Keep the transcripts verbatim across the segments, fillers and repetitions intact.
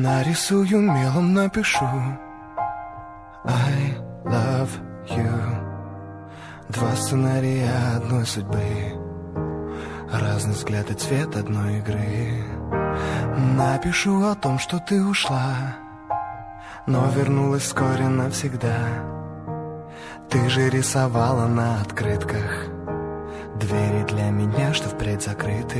Нарисую мелом, напишу I love you. Два сценария одной судьбы, разный взгляд и цвет одной игры. Напишу о том, что ты ушла, но вернулась вскоре навсегда. Ты же рисовала на открытках двери для меня, что впредь закрыты.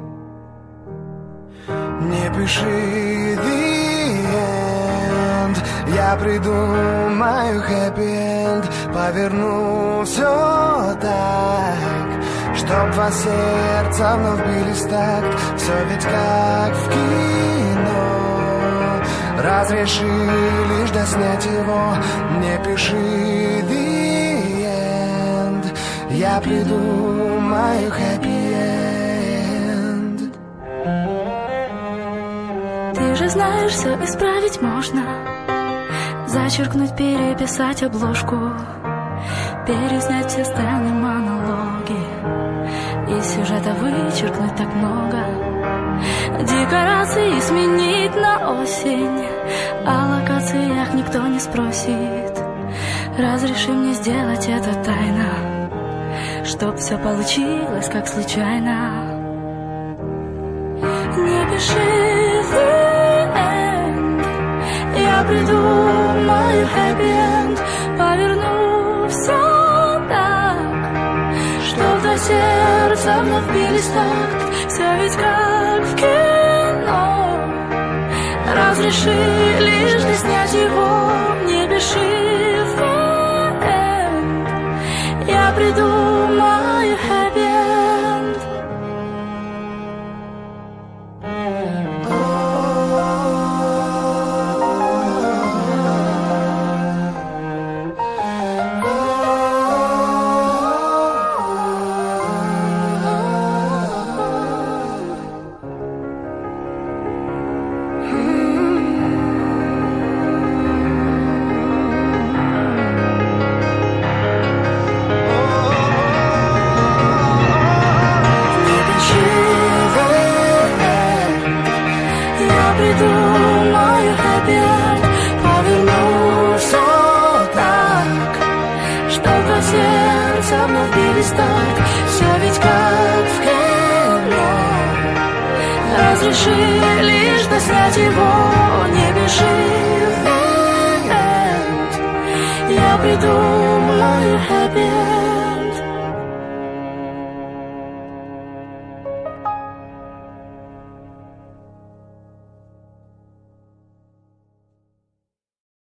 Не пиши the end, я придумаю happy end. Поверну все так, чтоб два сердца вновь бились в такт. Все ведь как в кино, разреши лишь доснять его. Не пиши the end, я придумаю happy end. Ты же знаешь, все исправить можно. Зачеркнуть, переписать обложку, переснять все сцены, монологи, из сюжета вычеркнуть так много. Декорации сменить на осень, о локациях никто не спросит. Разреши мне сделать это тайно, чтоб все получилось как случайно. Не пиши the end, я придумаю happy end. Поверну все так, чтоб два сердца вновь бились в такт. Все ведь как в кино, разреши лишь доснять его. Не пиши the end, я придумаю happy end. Придумаю happy end, поверну все так, чтоб два сердца вновь бились в такт. Все ведь как в кино, разреши лишь доснять его. Не пиши the end, я придумаю happy end.